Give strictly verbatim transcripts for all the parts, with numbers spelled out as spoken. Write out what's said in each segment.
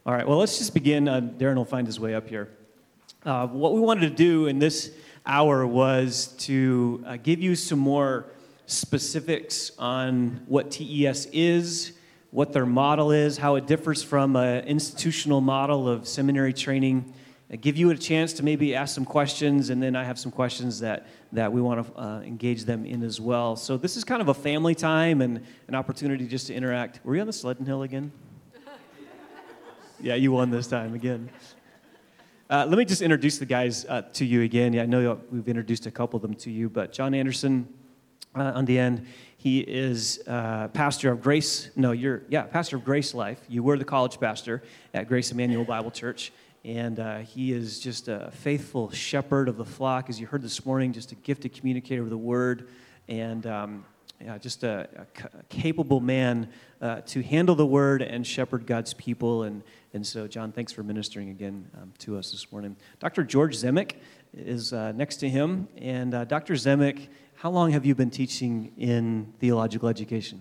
All right, well, let's just begin. Uh, Darren will find his way up here. Uh, what we wanted to do in this hour was to uh, give you some more specifics on what T E S is, what their model is, how it differs from an institutional model of seminary training, uh, give you a chance to maybe ask some questions, and then I have some questions that, that we want to uh, engage them in as well. So this is kind of a family time and an opportunity just to interact. Were you on the sledding hill again? Yeah, you won this time again. Uh, let me just introduce the guys uh, to you again. Yeah, I know we've introduced a couple of them to you, but John Anderson uh, on the end, he is uh, pastor of Grace. No, you're yeah, pastor of Grace Life. You were the college pastor at Grace Emmanuel Bible Church, and uh, he is just a faithful shepherd of the flock, as you heard this morning. Just a gifted communicator of the Word, and um, yeah, just a, a, a capable man uh, to handle the Word and shepherd God's people. And And so, John, thanks for ministering again um, to us this morning. Doctor George Zemek is uh, next to him. And uh, Doctor Zemek, how long have you been teaching in theological education?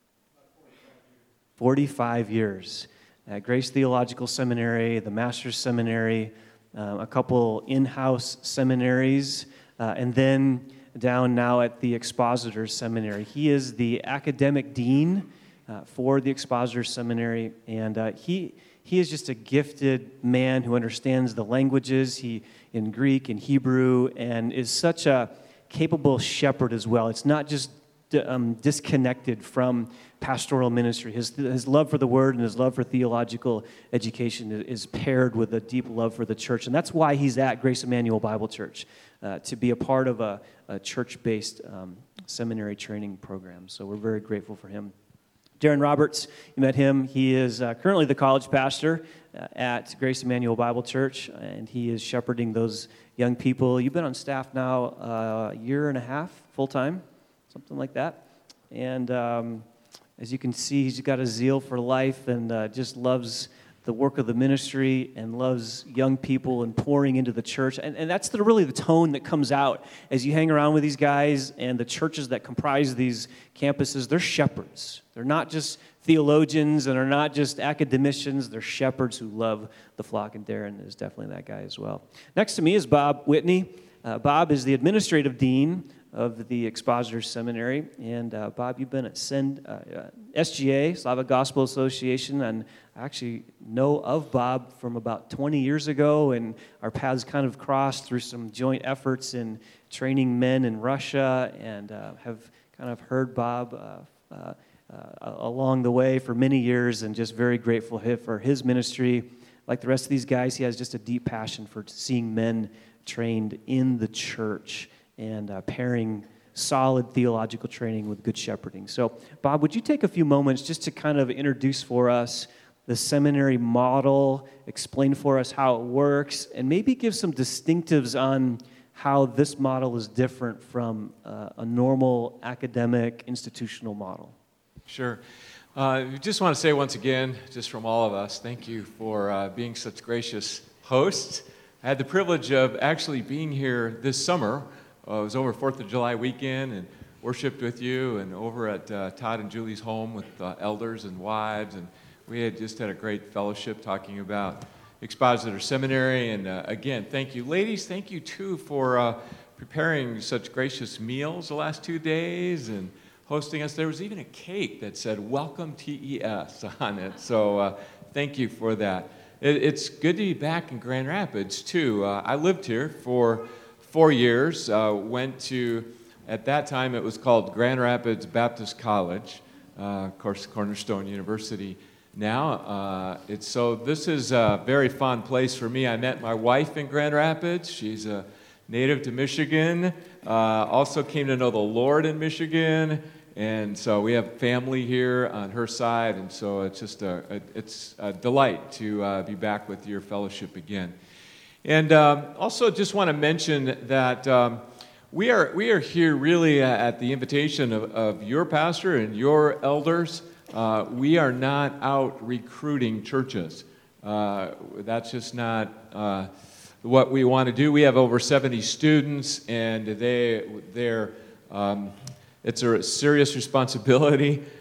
forty-five years. At Grace Theological Seminary, the Master's Seminary, uh, a couple in-house seminaries, uh, and then down now at the Expositor Seminary. He is the academic dean uh, for the Expositor Seminary, and uh, he... He is just a gifted man who understands the languages he in Greek and Hebrew, and is such a capable shepherd as well. It's not just um, disconnected from pastoral ministry. His, his love for the Word and his love for theological education is paired with a deep love for the church, and that's why he's at Grace Emmanuel Bible Church, uh, to be a part of a, a church-based um, seminary training program. So we're very grateful for him. Darren Roberts, you met him. He is uh, currently the college pastor uh, at Grace Emmanuel Bible Church, and he is shepherding those young people. You've been on staff now uh, a year and a half, full-time, something like that. And um, as you can see, he's got a zeal for life and uh, just loves the work of the ministry and loves young people and pouring into the church. And, and that's the, really the tone that comes out as you hang around with these guys, and the churches that comprise these campuses. They're shepherds. They're not just theologians and are not just academicians. They're shepherds who love the flock, and Darren is definitely that guy as well. Next to me is Bob Whitney. Uh, Bob is the administrative dean of the Expositor Seminary. And uh, Bob, you've been at Send, uh, uh, S G A, Slavic Gospel Association, and I actually know of Bob from about twenty years ago, and our paths kind of crossed through some joint efforts in training men in Russia, and uh, have kind of heard Bob uh, uh, uh, along the way for many years, and just very grateful for his ministry. Like the rest of these guys, he has just a deep passion for seeing men trained in the church and uh, pairing solid theological training with good shepherding. So, Bob, would you take a few moments just to kind of introduce for us the seminary model, explain for us how it works, and maybe give some distinctives on how this model is different from uh, a normal academic institutional model? Sure. Uh, we just want to say once again, just from all of us, thank you for uh, being such gracious hosts. I had the privilege of actually being here this summer. Uh, it was over fourth of July weekend, and worshiped with you, and over at uh, Todd and Julie's home with uh, elders and wives, and we had just had a great fellowship talking about Expositor Seminary. And uh, again, thank you. Ladies, thank you too for uh, preparing such gracious meals the last two days and hosting us. There was even a cake that said, "Welcome T E S" on it. So uh, thank you for that. It, it's good to be back in Grand Rapids too. Uh, I lived here for four years, uh, went to, at that time it was called Grand Rapids Baptist College, uh, of course Cornerstone University now. Uh, it's, so this is a very fond place for me. I met my wife in Grand Rapids. She's a native to Michigan, uh, also came to know the Lord in Michigan, and so we have family here on her side, and so it's just a, a it's a delight to uh, be back with your fellowship again. And um, also just want to mention that um, we are we are here really at the invitation of, of your pastor and your elders. Uh, we are not out recruiting churches. Uh, that's just not uh, what we want to do. We have over seventy students, and they they're um, it's a serious responsibility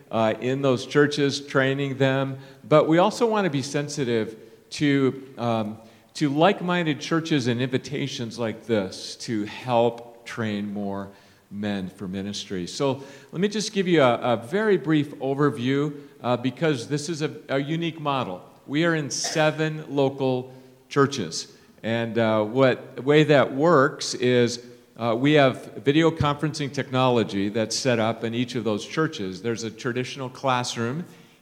uh, in those churches, training them. But we also want to be sensitive to, um, to like-minded churches and invitations like this to help train more men for ministry. So let me just give you a, a very brief overview uh, because this is a, a unique model. We are in seven local churches. And uh, what the way that works is uh, we have video conferencing technology that's set up in each of those churches. There's a traditional classroom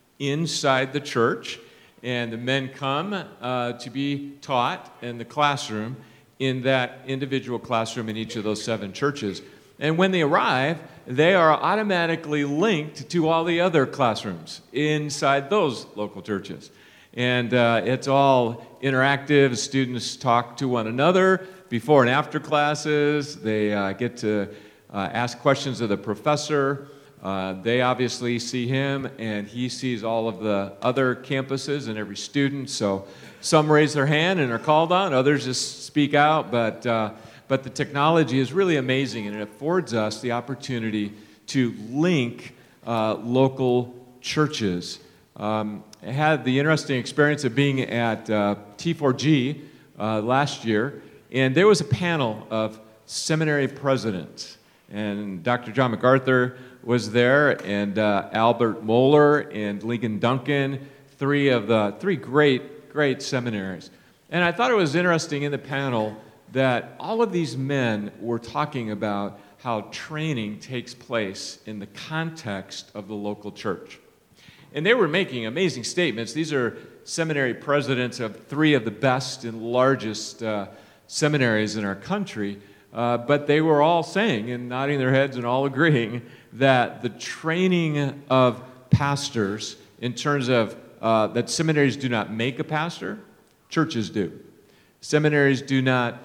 inside the church, and the men come uh, to be taught in the classroom in that individual classroom in each of those seven churches. And when they arrive, they are automatically linked to all the other classrooms inside those local churches. And uh, it's all interactive. Students talk to one another before and after classes. They uh, get to uh, ask questions of the professor. Uh, they obviously see him, and he sees all of the other campuses and every student. So some raise their hand and are called on. Others just speak out. But, uh, but the technology is really amazing, and it affords us the opportunity to link uh, local churches. Um, I had the interesting experience of being at uh, T four G uh, last year, and there was a panel of seminary presidents. And Doctor John MacArthur was there, and uh, Albert Mohler and Lincoln Duncan, three of the three great, great seminaries. And I thought it was interesting in the panel that all of these men were talking about how training takes place in the context of the local church. And they were making amazing statements. These are seminary presidents of three of the best and largest uh, seminaries in our country. Uh, but they were all saying and nodding their heads and all agreeing that the training of pastors in terms of uh, that seminaries do not make a pastor, churches do. Seminaries do not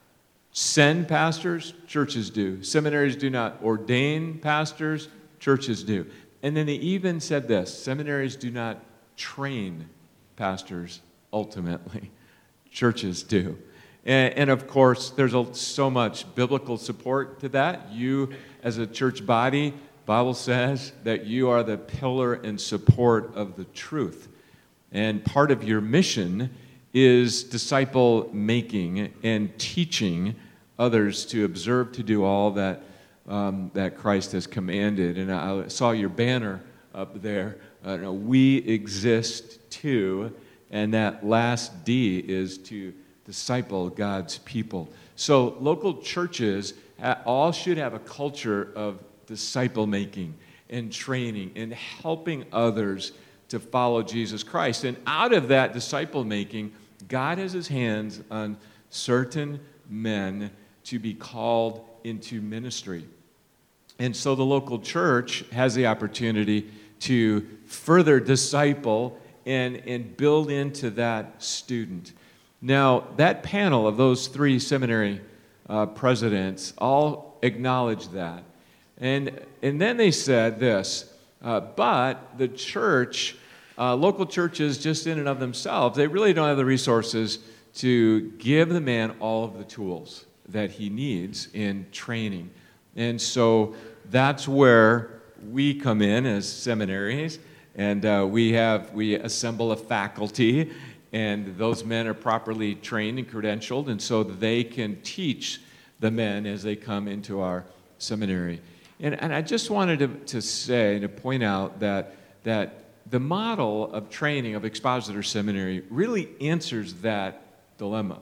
send pastors, churches do. Seminaries do not ordain pastors, churches do. And then they even said this, seminaries do not train pastors ultimately, churches do. And, and of course, there's a, so much biblical support to that. You, as a church body, Bible says that you are the pillar and support of the truth. And part of your mission is disciple making and teaching others to observe to do all that um, that Christ has commanded. And I saw your banner up there. Uh, we exist too, and that last D is to disciple God's people. So local churches all should have a culture of disciple making and training and helping others to follow Jesus Christ. And out of that disciple making, God has his hands on certain men to be called into ministry. And so the local church has the opportunity to further disciple and, and build into that student. Now, that panel of those three seminary uh, presidents all acknowledged that. And, and then they said this, uh, but the church, uh, local churches just in and of themselves, they really don't have the resources to give the man all of the tools that he needs in training. And so that's where we come in as seminaries, and uh, we have we assemble a faculty, and those men are properly trained and credentialed, and so they can teach the men as they come into our seminary. And, and I just wanted to, to say and to point out that that the model of training of Expositor Seminary really answers that dilemma,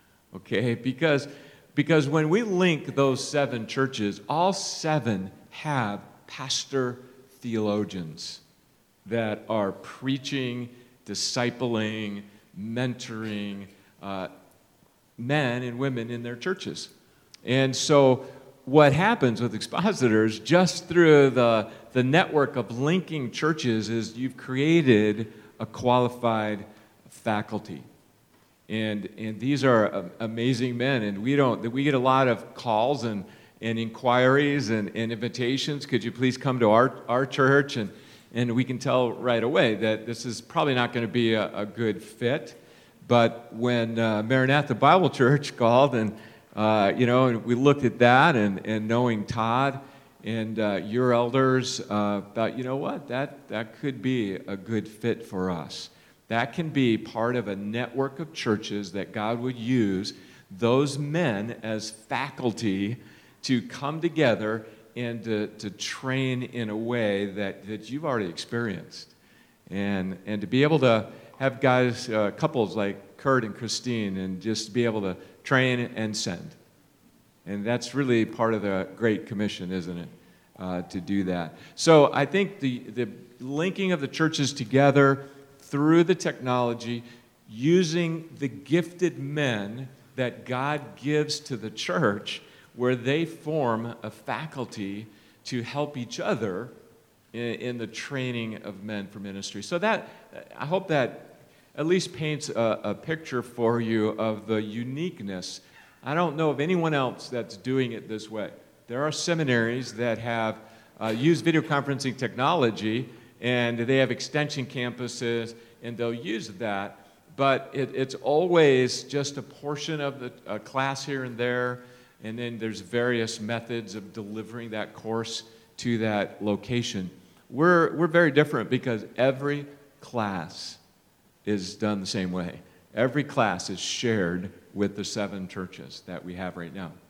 okay? Because Because when we link those seven churches, all seven have pastor theologians that are preaching, discipling, mentoring uh, men and women in their churches. And so what happens with expositors, just through the, the network of linking churches, is you've created a qualified faculty. And and these are amazing men, and we don't we get a lot of calls and, and inquiries and, and invitations. Could you please come to our, our church? And, and we can tell right away that this is probably not going to be a, a good fit. But when uh, Maranatha Bible Church called, and uh, you know, and we looked at that, and, and knowing Todd and uh, your elders uh, thought, you know what, that, that could be a good fit for us. That can be part of a network of churches that God would use those men as faculty to come together and to, to train in a way that, that you've already experienced. And, and to be able to have guys, uh, couples like Kurt and Christine, and just be able to train and send. And that's really part of the Great Commission, isn't it, uh, to do that. So I think the, the linking of the churches together through the technology, using the gifted men that God gives to the church, where they form a faculty to help each other in, in the training of men for ministry. So that, I hope that at least paints a, a picture for you of the uniqueness. I don't know of anyone else that's doing it this way. There are seminaries that have uh, used video conferencing technology, and they have extension campuses, and they'll use that, but it, it's always just a portion of the uh, class here and there, and then there's various methods of delivering that course to that location. We're, we're very different because every class is done the same way. Every class is shared with the seven churches that we have right now.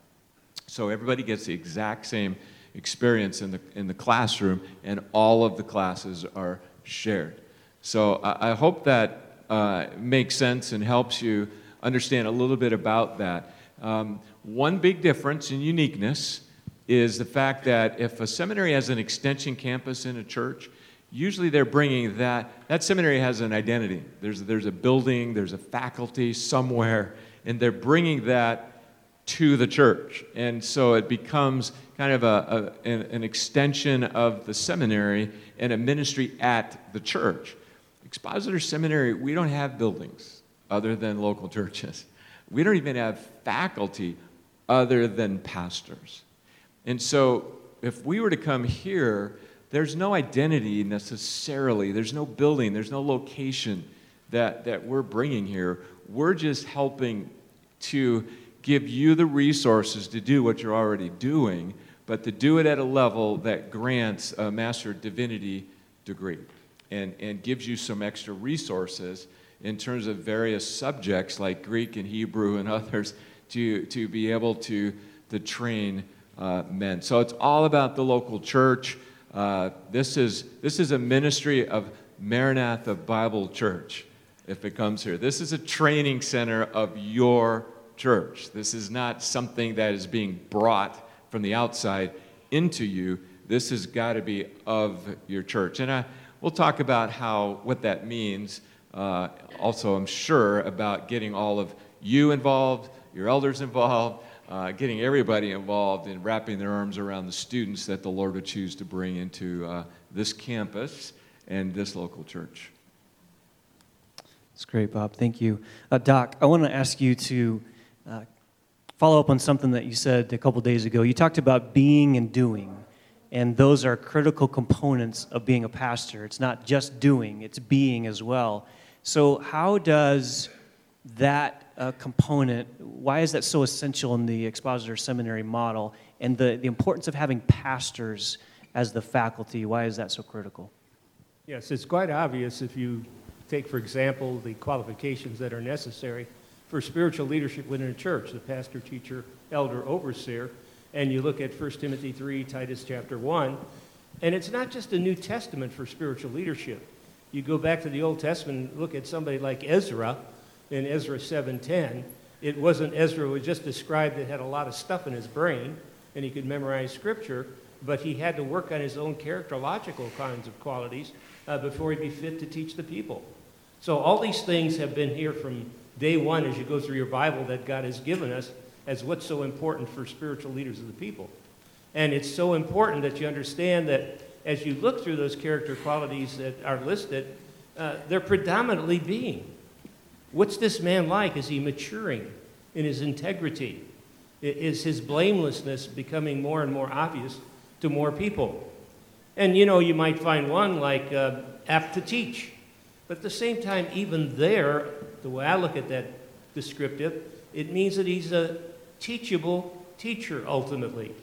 So everybody gets the exact same experience in the, in the classroom, and all of the classes are shared. So I, I hope that uh, makes sense and helps you understand a little bit about that. Um, one big difference in uniqueness is the fact that if a seminary has an extension campus in a church, usually they're bringing that, that seminary has an identity. There's, there's a building, there's a faculty somewhere, and they're bringing that to the church. And so it becomes kind of a, a, an, an extension of the seminary and a ministry at the church. Expositor Seminary, we don't have buildings other than local churches. We don't even have faculty other than pastors. And so if we were to come here, there's no identity necessarily. There's no building. There's no location that, that we're bringing here. We're just helping to give you the resources to do what you're already doing, but to do it at a level that grants a Master of Divinity degree and, and gives you some extra resources in terms of various subjects like Greek and Hebrew and others to, to be able to, to train uh, men. So it's all about the local church. Uh, this is this is a ministry of Maranatha Bible Church, if it comes here. This is a training center of your church. This is not something that is being brought from the outside into you. This has got to be of your church. And I, we'll talk about how what that means. Uh, also, I'm sure about getting all of you involved, your elders involved, Uh, getting everybody involved in wrapping their arms around the students that the Lord would choose to bring into uh, this campus and this local church. That's great, Bob. Thank you. Uh, Doc, I want to ask you to uh, follow up on something that you said a couple days ago. You talked about being and doing, and those are critical components of being a pastor. It's not just doing, it's being as well. So how does that uh, component, why is that so essential in the Expositor Seminary model, and the, the importance of having pastors as the faculty, why is that so critical? Yes, it's quite obvious if you take, for example, the qualifications that are necessary for spiritual leadership within a church, the pastor, teacher, elder, overseer, and you look at First Timothy three, Titus chapter one, and it's not just a New Testament for spiritual leadership. You go back to the Old Testament and look at somebody like Ezra, in Ezra seven ten, it wasn't Ezra who was just described that had a lot of stuff in his brain and he could memorize scripture, but he had to work on his own characterological kinds of qualities uh, before he'd be fit to teach the people. So all these things have been here from day one as you go through your Bible that God has given us as what's so important for spiritual leaders of the people. And it's so important that you understand that as you look through those character qualities that are listed, uh, they're predominantly being. What's this man like? Is he maturing in his integrity? Is his blamelessness becoming more and more obvious to more people? And, you know, you might find one like uh, apt to teach. But at the same time, even there, the way I look at that descriptive, it means that he's a teachable teacher, ultimately.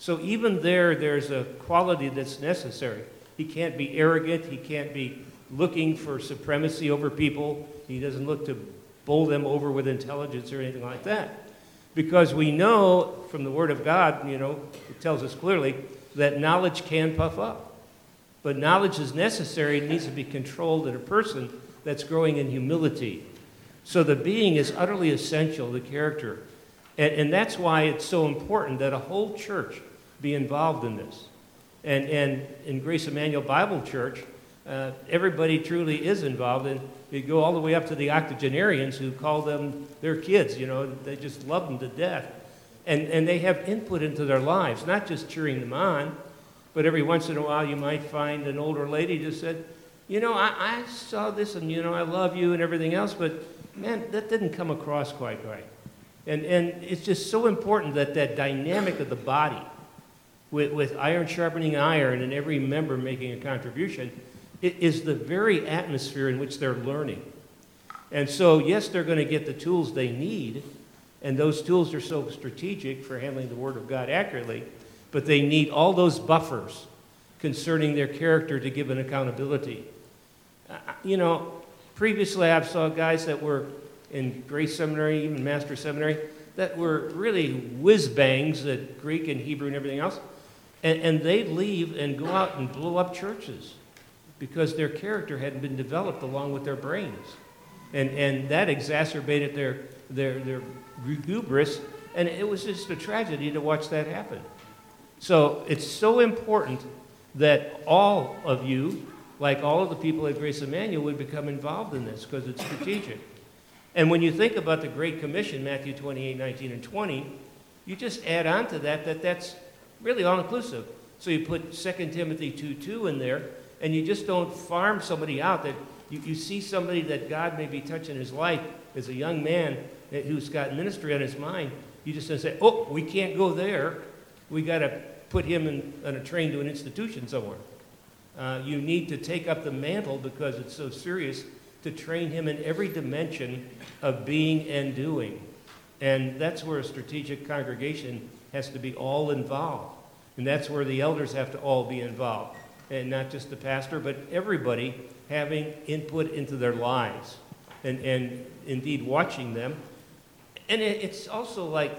So even there, there's a quality that's necessary. He can't be arrogant. He can't be looking for supremacy over people. He doesn't look to bowl them over with intelligence or anything like that. Because we know from the Word of God, you know, it tells us clearly that knowledge can puff up. But knowledge is necessary. It needs to be controlled in a person that's growing in humility. So the being is utterly essential, the character. And, and that's why it's so important that a whole church be involved in this. And, and in Grace Emmanuel Bible Church, uh, everybody truly is involved. And you go all the way up to the octogenarians who call them their kids. You know, they just love them to death. And, and they have input into their lives, not just cheering them on, but every once in a while you might find an older lady just said, you know, I, I saw this and, you know, I love you and everything else, but, man, that didn't come across quite right. And, and it's just so important that that dynamic of the body, with, with iron sharpening iron and every member making a contribution, it is the very atmosphere in which they're learning. And so, yes, they're going to get the tools they need, and those tools are so strategic for handling the Word of God accurately, but they need all those buffers concerning their character to give an accountability. Uh, you know, previously I've saw guys that were in Grace Seminary, even Master Seminary, that were really whiz-bangs at Greek and Hebrew and everything else, and, and they'd leave and go out and blow up churches because their character hadn't been developed along with their brains. And, and that exacerbated their, their, their hubris, and it was just a tragedy to watch that happen. So it's so important that all of you, like all of the people at Grace Emmanuel, would become involved in this because it's strategic. And when you think about the Great Commission, Matthew twenty-eight, nineteen, and twenty, you just add on to that that that's really all-inclusive. So you put Second Timothy two two in there, and you just don't farm somebody out. That you, you see somebody that God may be touching his life as a young man who's got ministry on his mind. You just don't say, oh, we can't go there. We got to put him in, on a train to an institution somewhere. Uh, you need to take up the mantle because it's so serious to train him in every dimension of being and doing. And that's where a strategic congregation has to be all involved. And that's where the elders have to all be involved. And not just the pastor, but everybody having input into their lives. And, and indeed watching them. And it, it's also like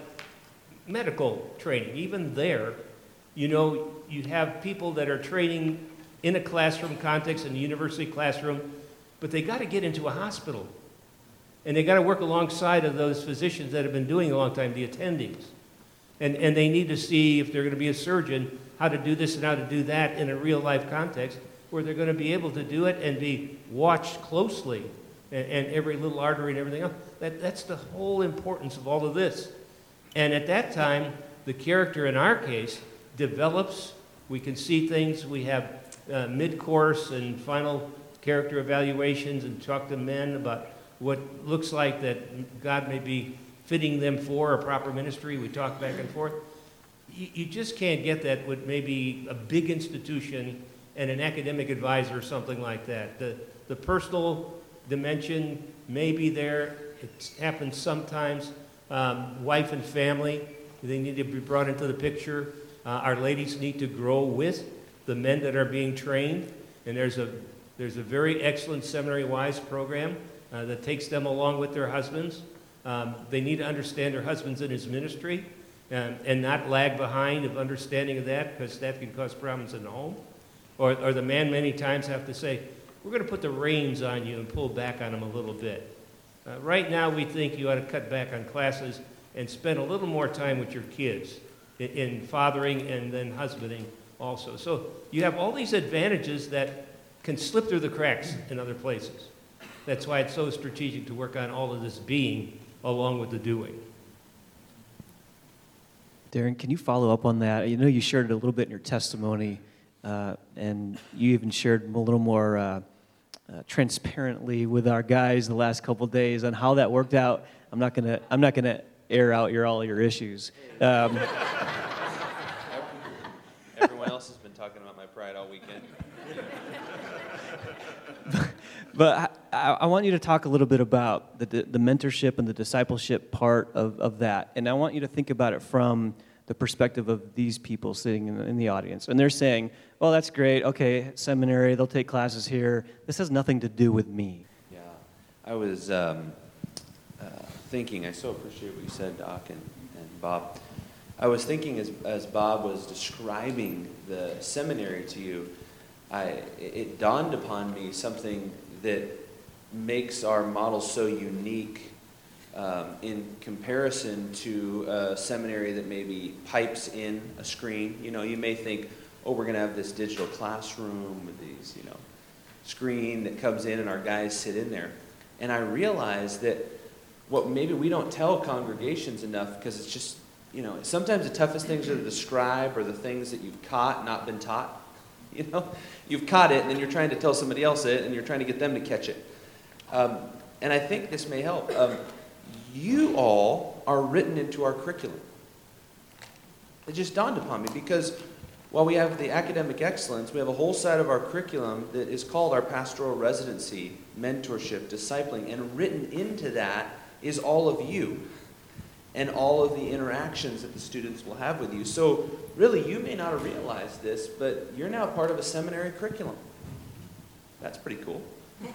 medical training. Even there, you know, you have people that are training in a classroom context, in a university classroom, but they got to get into a hospital. And they got to work alongside of those physicians that have been doing a long time, the attendings. And, and they need to see, if they're going to be a surgeon, how to do this and how to do that in a real-life context, where they're going to be able to do it and be watched closely, and, and every little artery and everything else. That, that's the whole importance of all of this. And at that time, the character in our case develops. We can see things. We have uh, mid-course and final character evaluations and talk to men about what looks like that God may be fitting them for a proper ministry. We talk back and forth. You, you just can't get that with maybe a big institution and an academic advisor or something like that. The, the personal dimension may be there. It happens sometimes. Um, wife and family, they need to be brought into the picture. Uh, our ladies need to grow with the men that are being trained. And there's a There's a very excellent Seminary Wise program uh, that takes them along with their husbands. Um, they need to understand their husbands in his ministry and, and not lag behind of understanding of that, because that can cause problems in the home. Or, or the man many times have to say, we're going to put the reins on you and pull back on them a little bit. Uh, right now we think you ought to cut back on classes and spend a little more time with your kids in, in fathering and then husbanding also. So you have all these advantages that can slip through the cracks in other places. That's why it's so strategic to work on all of this being along with the doing. Darren, can you follow up on that? You know, you shared it a little bit in your testimony, uh, and you even shared a little more uh, uh, transparently with our guys the last couple of days on how that worked out. I'm not gonna, I'm not gonna air out your all your issues. Um, Everyone else has been talking about my pride all weekend. But I, I want you to talk a little bit about the, the mentorship and the discipleship part of, of that. And I want you to think about it from the perspective of these people sitting in the, in the audience. And they're saying, well, that's great. Okay, seminary, they'll take classes here. This has nothing to do with me. Yeah, I was um, uh, thinking, I so appreciate what you said, Doc and, and Bob. I was thinking as, as Bob was describing the seminary to you, I, it dawned upon me something that makes our model so unique um, in comparison to a seminary that maybe pipes in a screen. You know, you may think, oh, we're going to have this digital classroom with these, you know, screen that comes in and our guys sit in there. And I realized that what maybe we don't tell congregations enough, because it's just, you know, sometimes the toughest things are to describe are the things that you've caught, not been taught. You know, you've caught it, and then you're trying to tell somebody else it, and you're trying to get them to catch it. Um, and I think this may help. Um, you all are written into our curriculum. It just dawned upon me, because while we have the academic excellence, we have a whole side of our curriculum that is called our pastoral residency, mentorship, discipling, and written into that is all of you and all of the interactions that the students will have with you. So really, you may not have realized this, but you're now part of a seminary curriculum. That's pretty cool.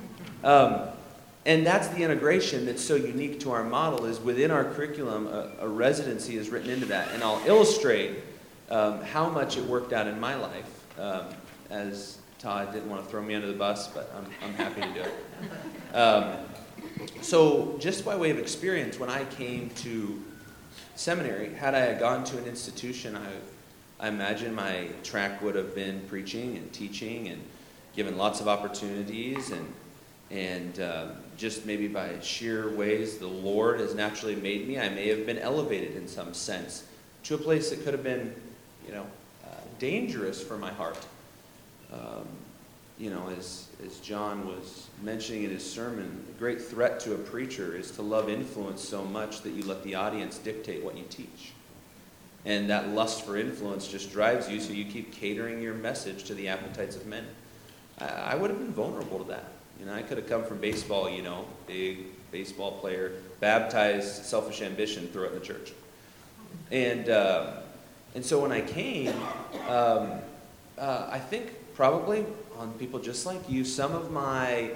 Um, and that's the integration that's so unique to our model, is within our curriculum, a, a residency is written into that. And I'll illustrate um, how much it worked out in my life, um, as Todd didn't want to throw me under the bus, but I'm, I'm happy to do it. Um, so just by way of experience, when I came to seminary, had I gone to an institution, I, I imagine my track would have been preaching and teaching and given lots of opportunities, and and uh, just maybe by sheer ways the Lord has naturally made me, I may have been elevated in some sense to a place that could have been, you know, uh, dangerous for my heart. Um, you know, as as John was mentioning in his sermon, the great threat to a preacher is to love influence so much that you let the audience dictate what you teach. And that lust for influence just drives you, so you keep catering your message to the appetites of men. I, I would have been vulnerable to that. You know, I could have come from baseball, you know, big baseball player, baptized selfish ambition, throw it in the church. And uh, and so when I came, um, uh, I think probably on people just like you, some of my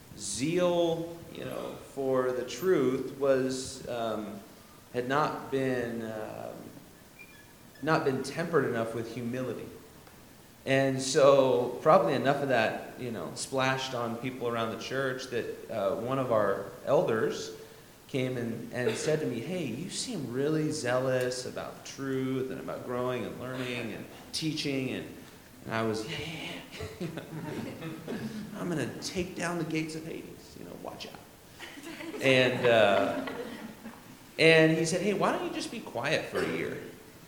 zeal, you know, for the truth was um, had not been um, not been tempered enough with humility. And so probably enough of that, you know, splashed on people around the church that uh, one of our elders came and, and said to me, hey, you seem really zealous about truth and about growing and learning and teaching. And, and I was, yeah, I'm going to take down the gates of Hades, you know, watch out. And, uh, and he said, hey, why don't you just be quiet for a year?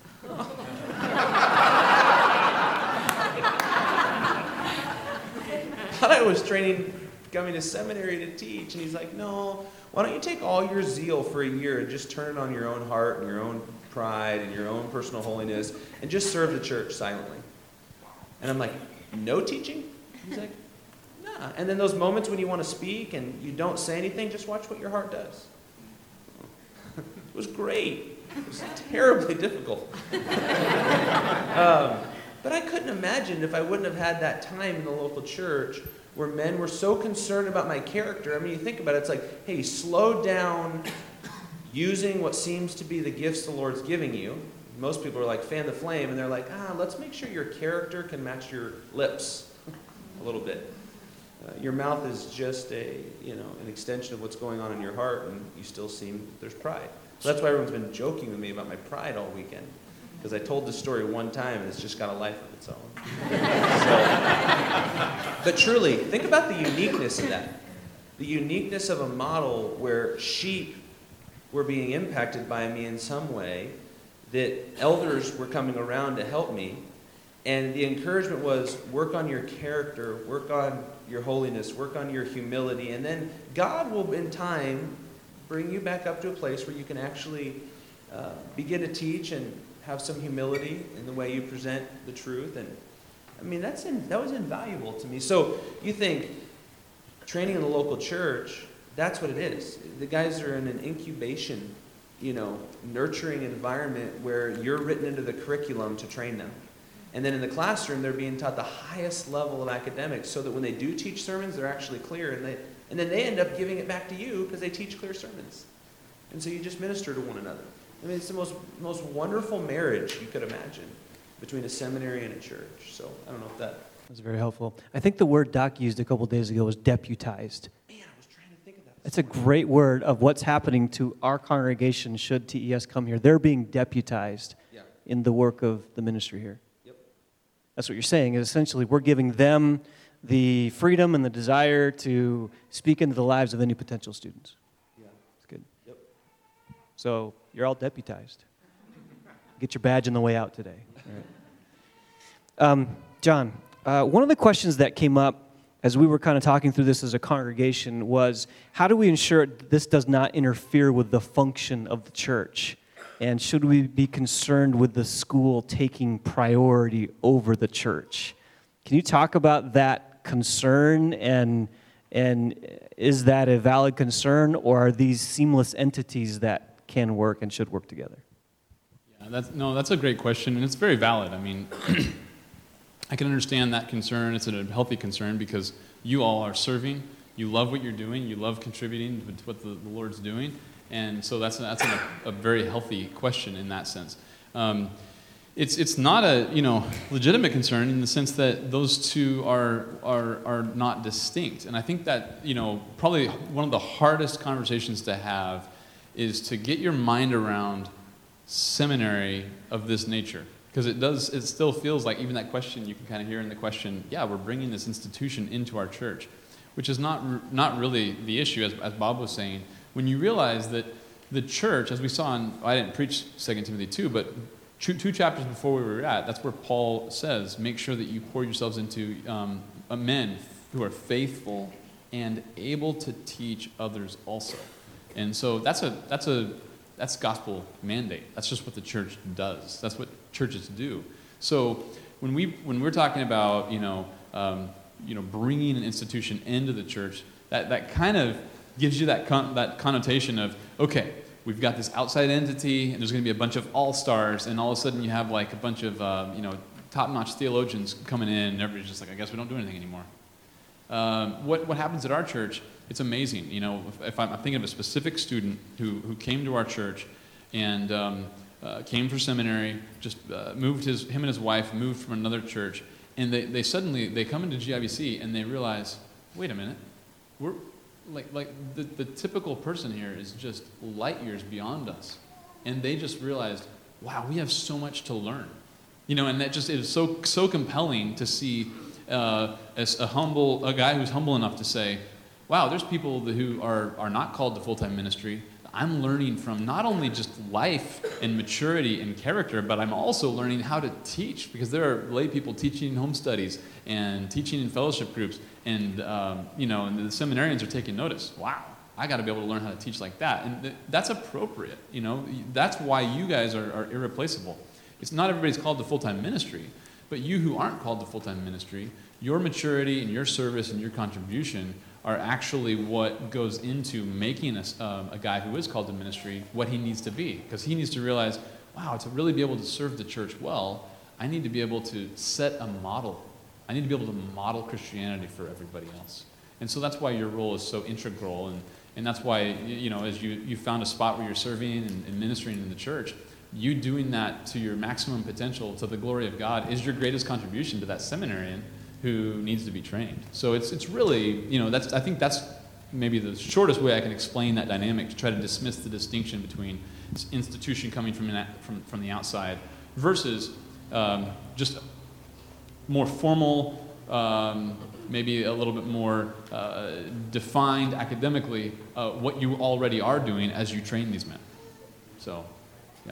Thought I was training, coming to seminary to teach, and he's like, no, why don't you take all your zeal for a year and just turn it on your own heart and your own pride and your own personal holiness and just serve the church silently. And I'm like, no teaching? He's like, nah. And then those moments when you want to speak and you don't say anything, just watch what your heart does. It was great. It was terribly difficult. um, But I couldn't imagine if I wouldn't have had that time in the local church where men were so concerned about my character. I mean, you think about it, it's like, hey, slow down using what seems to be the gifts the Lord's giving you. Most people are like, fan the flame, and they're like, ah, let's make sure your character can match your lips a little bit. Uh, your mouth is just a, you know, an extension of what's going on in your heart, and you still seem, there's pride. So that's why everyone's been joking with me about my pride all weekend. Because I told this story one time, and it's just got a life of its own. So, but truly, think about the uniqueness of that. The uniqueness of a model where sheep were being impacted by me in some way, that elders were coming around to help me, and the encouragement was, work on your character, work on your holiness, work on your humility, and then God will, in time, bring you back up to a place where you can actually uh, begin to teach and have some humility in the way you present the truth. And I mean, that's in, that was invaluable to me. So you think training in the local church, that's what it is. The guys are in an incubation you know, nurturing environment where you're written into the curriculum to train them. And then in the classroom, they're being taught the highest level of academics so that when they do teach sermons, they're actually clear. And, they, and then they end up giving it back to you because they teach clear sermons. And so you just minister to one another. I mean, it's the most, most wonderful marriage you could imagine between a seminary and a church. So I don't know if that... That's very helpful. I think the word Doc used a couple days ago was deputized. Man, I was trying to think of that. It's a great word of what's happening to our congregation should T E S come here. They're being deputized Yeah. in the work of the ministry here. Yep. That's what you're saying, is essentially we're giving them the freedom and the desire to speak into the lives of any potential students. Yeah. It's good. Yep. So you're all deputized. Get your badge on the way out today. All right. Um, John, uh, one of the questions that came up as we were kind of talking through this as a congregation was, how do we ensure this does not interfere with the function of the church? And should we be concerned with the school taking priority over the church? Can you talk about that concern, and and is that a valid concern, or are these seamless entities that can work and should work together? Yeah, that's, no, that's a great question, and it's very valid. I mean, I can understand that concern. It's a healthy concern because you all are serving. You love what you're doing. You love contributing to what the, the Lord's doing. And so that's, that's a, a very healthy question in that sense. Um, it's, it's not a you know legitimate concern in the sense that those two are, are, are not distinct. And I think that you know probably one of the hardest conversations to have is to get your mind around seminary of this nature. Because it does, it still feels like, even that question, you can kind of hear in the question, yeah, we're bringing this institution into our church, which is not not really the issue, as, as Bob was saying. When you realize that the church, as we saw in, I didn't preach Second Timothy two, but two, two chapters before we were at, that's where Paul says, make sure that you pour yourselves into um, men who are faithful and able to teach others also. And so that's a that's a that's gospel mandate. That's just what the church does. That's what churches do. So when we when we're talking about you know um, you know bringing an institution into the church, that that kind of gives you that con- that connotation of, okay, we've got this outside entity, and there's going to be a bunch of all-stars, and all of a sudden you have like a bunch of um, you know top-notch theologians coming in, and everybody's just like, I guess we don't do anything anymore. Um, what what happens at our church? It's amazing. You know, if, if I'm, I'm thinking of a specific student who who came to our church and um, uh, came for seminary, just uh, moved his him and his wife moved from another church, and they, they suddenly they come into G I B C and they realize, wait a minute, we're like like the, the typical person here is just light years beyond us, and they just realized, wow, we have so much to learn, you know, and that just it is so so compelling to see uh, as a humble a guy who's humble enough to say, wow, there's people who are are not called to full-time ministry. I'm learning from not only just life and maturity and character, but I'm also learning how to teach, because there are lay people teaching in home studies and teaching in fellowship groups, and um, you know, and the seminarians are taking notice. Wow, I got to be able to learn how to teach like that, and th- that's appropriate. You know, that's why you guys are, are irreplaceable. It's not everybody's called to full-time ministry, but you who aren't called to full-time ministry, your maturity and your service and your contribution are actually what goes into making a, um, a guy who is called to ministry what he needs to be. Because he needs to realize, wow, to really be able to serve the church well, I need to be able to set a model. I need to be able to model Christianity for everybody else. And so that's why your role is so integral, and, and that's why, you know, as you, you found a spot where you're serving and, and ministering in the church, you doing that to your maximum potential, to the glory of God, is your greatest contribution to that seminarian who needs to be trained. So it's it's really, you know, that's I think that's maybe the shortest way I can explain that dynamic, to try to dismiss the distinction between this institution coming from from from the outside versus um, just more formal, um, maybe a little bit more uh, defined academically uh, what you already are doing as you train these men. So, yeah.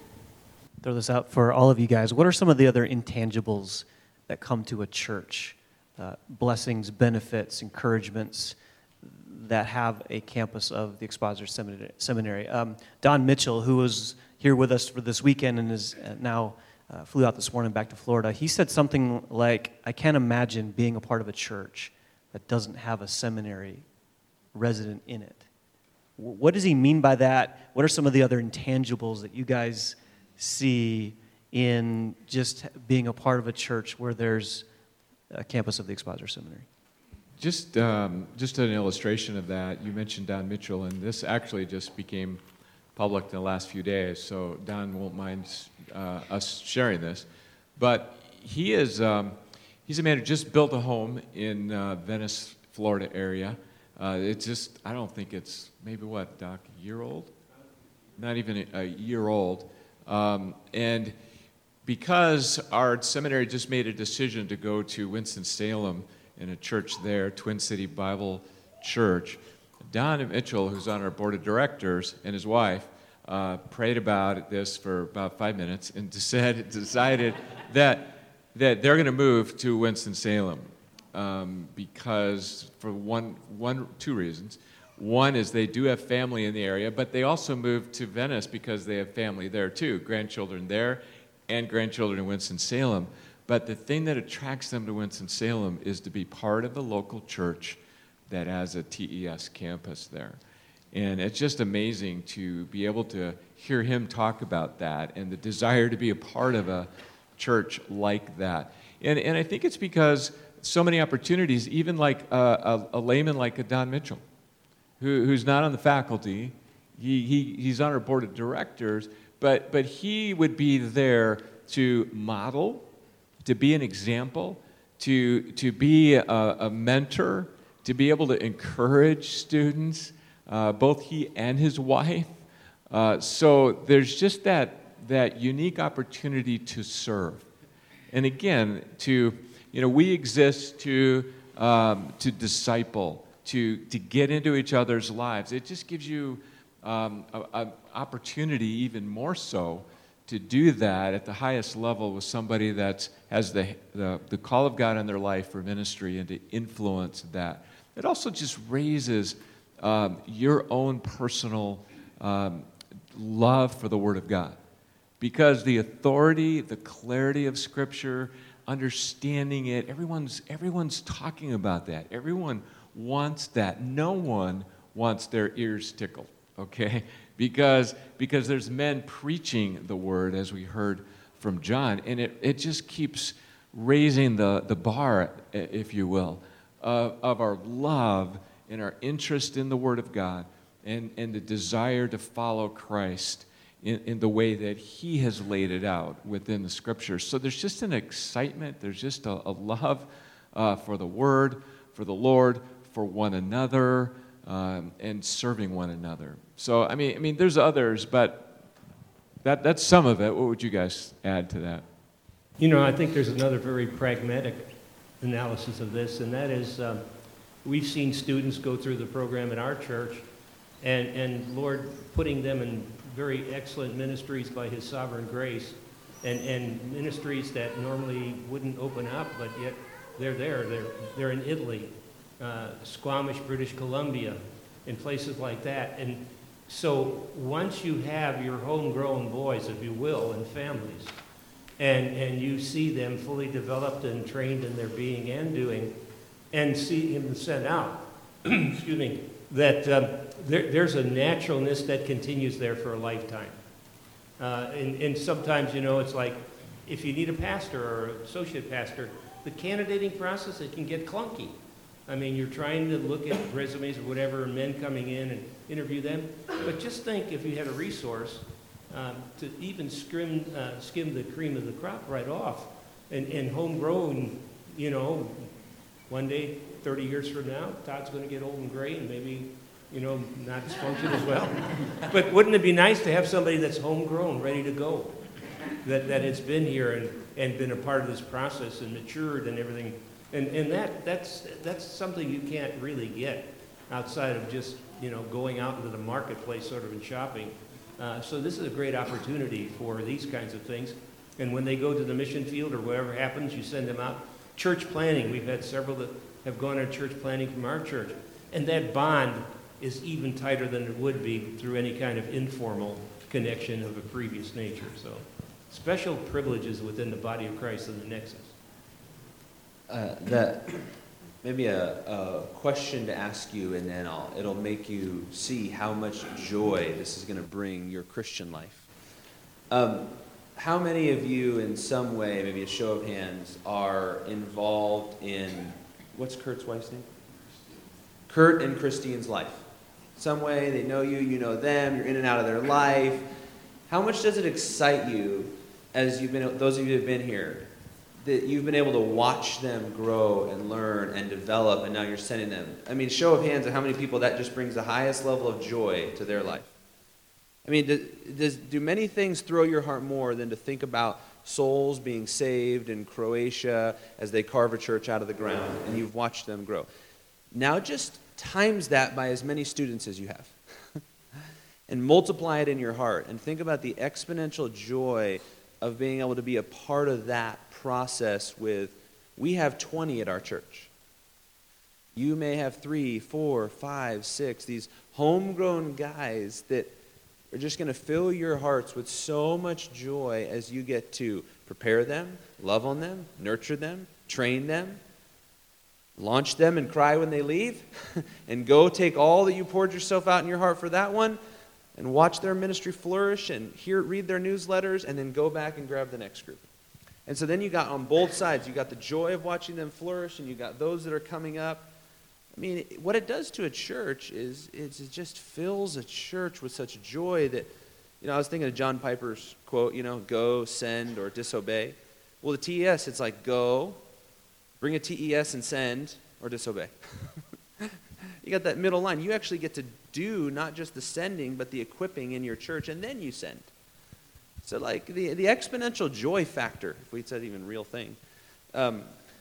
Throw this out for all of you guys. What are some of the other intangibles that come to a church, uh, blessings, benefits, encouragements that have a campus of the Expositor Seminary? Um, Don Mitchell, who was here with us for this weekend and is now uh, flew out this morning back to Florida, he said something like, I can't imagine being a part of a church that doesn't have a seminary resident in it. wh- what does he mean by that? What are some of the other intangibles that you guys see in just being a part of a church where there's a campus of the Expositor Seminary? Just, um, just an illustration of that, you mentioned Don Mitchell, and this actually just became public in the last few days, so Don won't mind uh, us sharing this. But he is, um, he's a man who just built a home in uh, Venice, Florida area. Uh, it's just, I don't think it's, maybe what, Doc, a year old? Not even a, a year old. Um, and because our seminary just made a decision to go to Winston-Salem in a church there, Twin City Bible Church, Don Mitchell, who's on our board of directors, and his wife uh, prayed about this for about five minutes and said, decided that, that they're going to move to Winston-Salem um, because for one, one, two reasons. One is they do have family in the area, but they also moved to Venice because they have family there too, grandchildren there and grandchildren in Winston-Salem. But the thing that attracts them to Winston-Salem is to be part of the local church that has a T E S campus there. And it's just amazing to be able to hear him talk about that and the desire to be a part of a church like that. And, and I think it's because so many opportunities, even like a, a, a layman like a Don Mitchell, who, who's not on the faculty, he, he, he's on our board of directors, but, but he would be there to model, to be an example, to, to be a, a mentor, to be able to encourage students, uh, both he and his wife. Uh, so there's just that, that unique opportunity to serve. And again, to, you know, we exist to, um, to disciple, to, to get into each other's lives. It just gives you um, an opportunity, even more so, to do that at the highest level with somebody that has the, the, the call of God in their life for ministry and to influence that. It also just raises um, your own personal um, love for the Word of God. Because the authority, the clarity of Scripture, understanding it, everyone's, everyone's talking about that. Everyone wants that. No one wants their ears tickled, okay? Because, because there's men preaching the Word, as we heard from John, and it, it just keeps raising the, the bar, if you will, of, of our love and our interest in the Word of God and, and the desire to follow Christ in, in the way that He has laid it out within the Scriptures. So there's just an excitement, there's just a, a love uh, for the Word, for the Lord, for one another, um, and serving one another. So, I mean, I mean, there's others, but that, that's some of it. What would you guys add to that? You know, I think there's another very pragmatic analysis of this, and that is um, we've seen students go through the program at our church, and, and Lord putting them in very excellent ministries by His sovereign grace, and, and ministries that normally wouldn't open up, but yet they're there. They're, they're in Italy, uh, Squamish, British Columbia, in places like that. And so once you have your homegrown boys, if you will, and families, and, and you see them fully developed and trained in their being and doing, and see him sent out, excuse me, that um, there, there's a naturalness that continues there for a lifetime. Uh, and, and sometimes, you know, it's like if you need a pastor or associate pastor, the candidating process, it can get clunky. I mean, you're trying to look at resumes or whatever, and men coming in and interview them. But just think if you had a resource um, to even skim, uh, skim the cream of the crop right off, and, and homegrown, you know, one day, thirty years from now, Todd's going to get old and gray and maybe, you know, not as functional as well. But wouldn't it be nice to have somebody that's homegrown, ready to go, that, that has been here and, and been a part of this process and matured and everything. And, and that, that's, that's something you can't really get outside of just, you know, going out into the marketplace sort of and shopping. Uh, so this is a great opportunity for these kinds of things. And when they go to the mission field or whatever happens, you send them out. Church planning, we've had several that have gone on church planning from our church. And that bond is even tighter than it would be through any kind of informal connection of a previous nature. So special privileges within the body of Christ in the Nexus. Uh, that maybe a, a question to ask you, and then I'll, it'll make you see how much joy this is going to bring your Christian life. Um, how many of you, in some way, maybe a show of hands, are involved in, what's Kurt's wife's name? Kurt and Christine's life. Some way, they know you, you know them, you're in and out of their life. How much does it excite you, as you've been, those of you who have been here, that you've been able to watch them grow and learn and develop, and now you're sending them? I mean, show of hands of how many people that just brings the highest level of joy to their life. I mean, does, does, do many things thrill your heart more than to think about souls being saved in Croatia as they carve a church out of the ground, and you've watched them grow? Now just times that by as many students as you have. And multiply it in your heart, and think about the exponential joy of being able to be a part of that process with, we have twenty at our church. You may have three, four, five, six, these homegrown guys that are just going to fill your hearts with so much joy as you get to prepare them, love on them, nurture them, train them, launch them and cry when they leave, and go take all that you poured yourself out in your heart for that one, and watch their ministry flourish, and hear, read their newsletters, and then go back and grab the next group. And so then you got on both sides, you got the joy of watching them flourish, and you got those that are coming up. I mean, what it does to a church is, is it just fills a church with such joy that, you know, I was thinking of John Piper's quote, you know, go, send, or disobey. Well, the T E S, it's like go, bring a T E S and send, or disobey. You got that middle line. You actually get to do not just the sending, but the equipping in your church, and then you send. So like the, the exponential joy factor, if we said even real thing, um,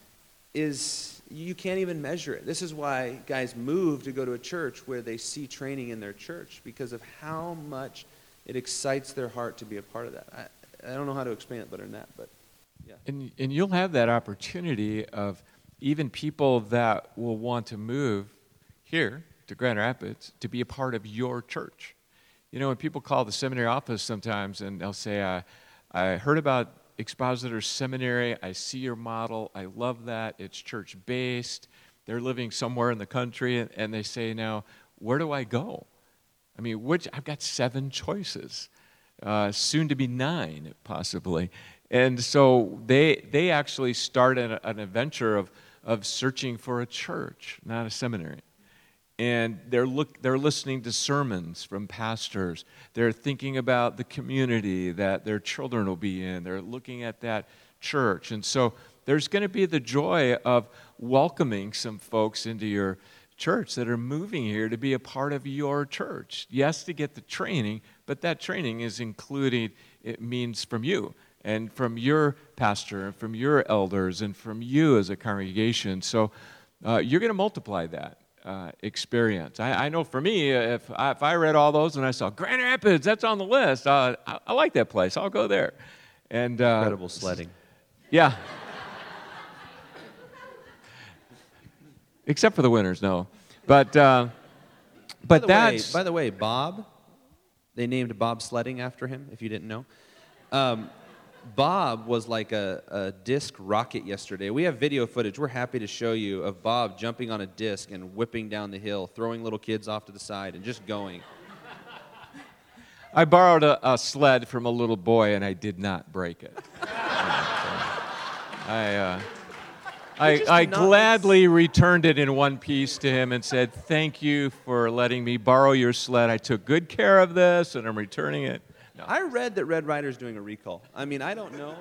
is you can't even measure it. This is why guys move to go to a church where they see training in their church, because of how much it excites their heart to be a part of that. I, I don't know how to explain it better than that, but yeah. And, and you'll have that opportunity of even people that will want to move here to Grand Rapids to be a part of your church. You know, when people call the seminary office sometimes and they'll say, I, I heard about Expositor Seminary, I see your model, I love that, it's church-based, they're living somewhere in the country, and, and they say, now, where do I go? I mean, which I've got seven choices, uh, soon to be nine, possibly. And so they they actually start an, an adventure of, of searching for a church, not a seminary. And they're look they're listening to sermons from pastors. They're thinking about the community that their children will be in. They're looking at that church. And so there's going to be the joy of welcoming some folks into your church that are moving here to be a part of your church. Yes, to get the training, but that training is including, it means from you and from your pastor and from your elders and from you as a congregation. So uh, you're going to multiply that. Uh, experience. I, I know for me, if I, if I read all those and I saw Grand Rapids, that's on the list, uh, I, I like that place. I'll go there. And uh, Incredible sledding. Yeah. Except for the winters, no. But uh, but by that's way, by the way, Bob, they named Bob sledding after him. If you didn't know. Um, Bob was like a, a disc rocket yesterday. We have video footage we're happy to show you of Bob jumping on a disc and whipping down the hill, throwing little kids off to the side and just going. I borrowed a, a sled from a little boy and I did not break it. I uh, I, I gladly returned it in one piece to him and said, thank you for letting me borrow your sled. I took good care of this and I'm returning it. No. I read that Red Ryder's doing a recall. I mean, I don't know,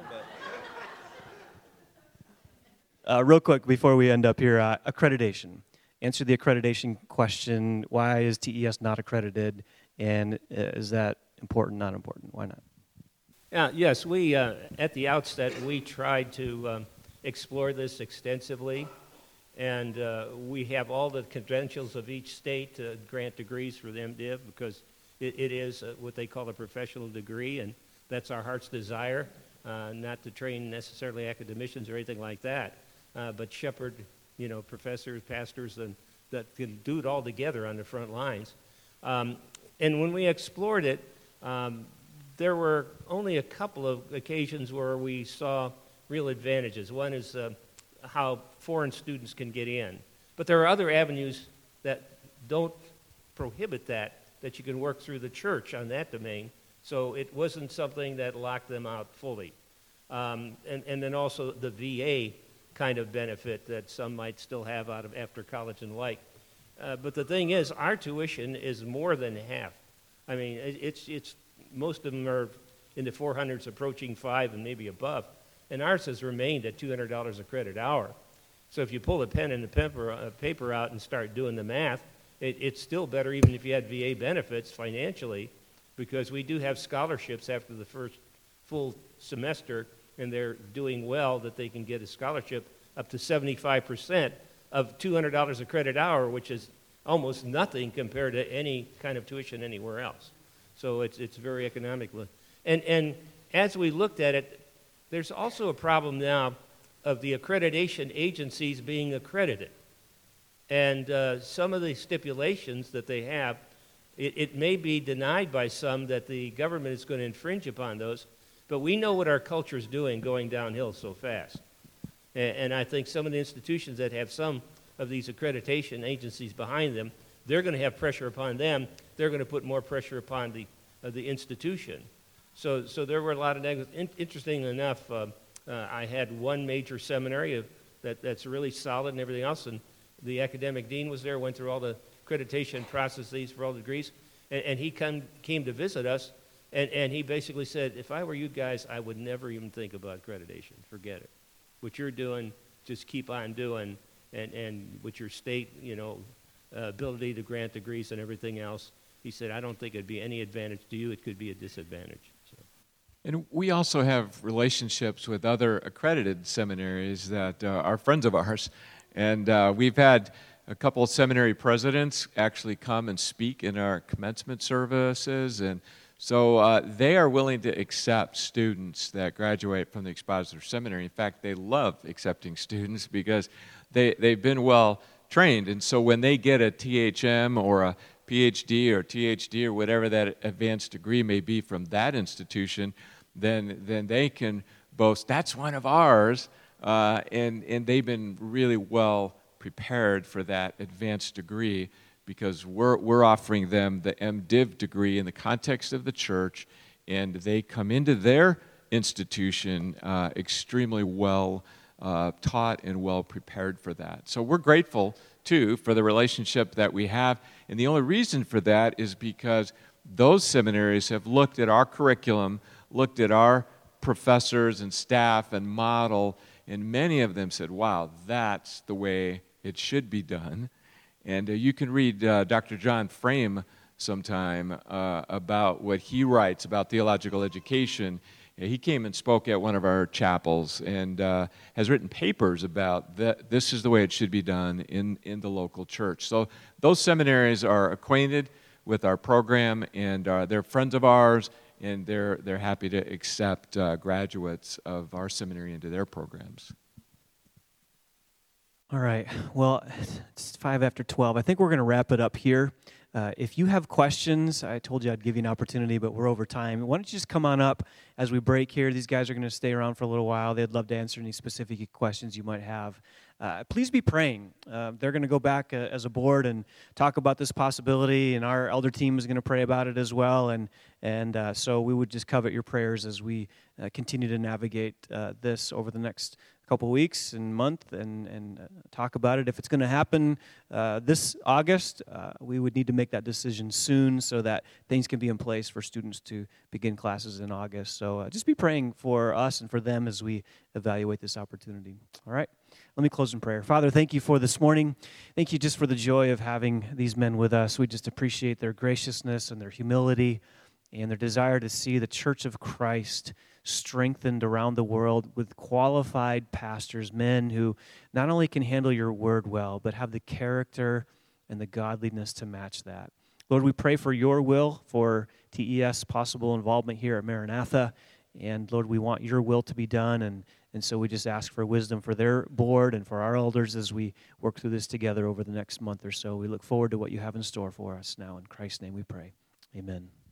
but... Uh, real quick, before we end up here, uh, accreditation. Answer the accreditation question. Why is T E S not accredited? And uh, is that important, not important? Why not? Yeah, yes, we, uh, at the outset, we tried to um, explore this extensively. And uh, we have all the credentials of each state to grant degrees for the MDiv, because It, it is uh, what they call a professional degree, and that's our heart's desire, uh, not to train necessarily academicians or anything like that, uh, but shepherd, you know, professors, pastors, and that can do it all together on the front lines. Um, and when we explored it, um, there were only a couple of occasions where we saw real advantages. One is uh, how foreign students can get in. But there are other avenues that don't prohibit that, that you can work through the church on that domain. So it wasn't something that locked them out fully. Um, and, and then also the V A kind of benefit that some might still have out of after college and like. Uh, but the thing is, our tuition is more than half. I mean, it, it's, it's, most of them are in the four hundreds, approaching five and maybe above. And ours has remained at two hundred dollars a credit hour. So if you pull a pen and the paper, uh, paper out and start doing the math, it, it's still better even if you had V A benefits financially, because we do have scholarships after the first full semester, and they're doing well that they can get a scholarship up to seventy-five percent of two hundred dollars a credit hour, which is almost nothing compared to any kind of tuition anywhere else. So it's, it's very economical. And, and as we looked at it, there's also a problem now of the accreditation agencies being accredited. And uh, some of the stipulations that they have, it, it may be denied by some that the government is going to infringe upon those, but we know what our culture is doing going downhill so fast. And, and I think some of the institutions that have some of these accreditation agencies behind them, they're going to have pressure upon them. They're going to put more pressure upon the, uh, the institution. So, so there were a lot of negatives. In, interesting enough, uh, uh, I had one major seminary of, that, that's really solid and everything else, and the academic dean was there, went through all the accreditation processes for all the degrees, and, and he come, came to visit us, and, and he basically said, if I were you guys, I would never even think about accreditation. Forget it. What you're doing, just keep on doing, and, and with your state, you know, uh, ability to grant degrees and everything else, he said, I don't think it'd be any advantage to you. It could be a disadvantage. So. And we also have relationships with other accredited seminaries that uh, are friends of ours. And uh, we've had a couple of seminary presidents actually come and speak in our commencement services. And so uh, they are willing to accept students that graduate from the Expositor Seminary. In fact, they love accepting students because they, they've been well trained. And so when they get a T H M or a P H D or T H D or whatever that advanced degree may be from that institution, then, then they can boast, that's one of ours. Uh, and, and they've been really well prepared for that advanced degree because we're, we're offering them the MDiv degree in the context of the church, and they come into their institution uh, extremely well uh, taught and well prepared for that. So we're grateful, too, for the relationship that we have, and the only reason for that is because those seminaries have looked at our curriculum, looked at our professors and staff and model, and many of them said, wow, that's the way it should be done. And uh, you can read uh, Doctor John Frame sometime uh, about what he writes about theological education. He came and spoke at one of our chapels and uh, has written papers about that. This is the way it should be done in, in the local church. So those seminaries are acquainted with our program, and uh, they're friends of ours, and they're, they're happy to accept uh, graduates of our seminary into their programs. All right. Well, it's five after twelve. I think we're going to wrap it up here. Uh, if you have questions, I told you I'd give you an opportunity, but we're over time. Why don't you just come on up as we break here? These guys are going to stay around for a little while. They'd love to answer any specific questions you might have. Uh, please be praying. Uh, they're going to go back uh, as a board and talk about this possibility, and our elder team is going to pray about it as well. And and uh, so we would just covet your prayers as we uh, continue to navigate uh, this over the next couple weeks and month and, and uh, talk about it. If it's going to happen uh, this August, uh, we would need to make that decision soon so that things can be in place for students to begin classes in August. So uh, just be praying for us and for them as we evaluate this opportunity. All right. Let me close in prayer. Father, thank you for this morning. Thank you just for the joy of having these men with us. We just appreciate their graciousness and their humility and their desire to see the Church of Christ strengthened around the world with qualified pastors, men who not only can handle your word well, but have the character and the godliness to match that. Lord, we pray for your will for T E S possible involvement here at Maranatha. And Lord, we want your will to be done. And, and so we just ask for wisdom for their board and for our elders as we work through this together over the next month or so. We look forward to what you have in store for us now. In Christ's name we pray. Amen.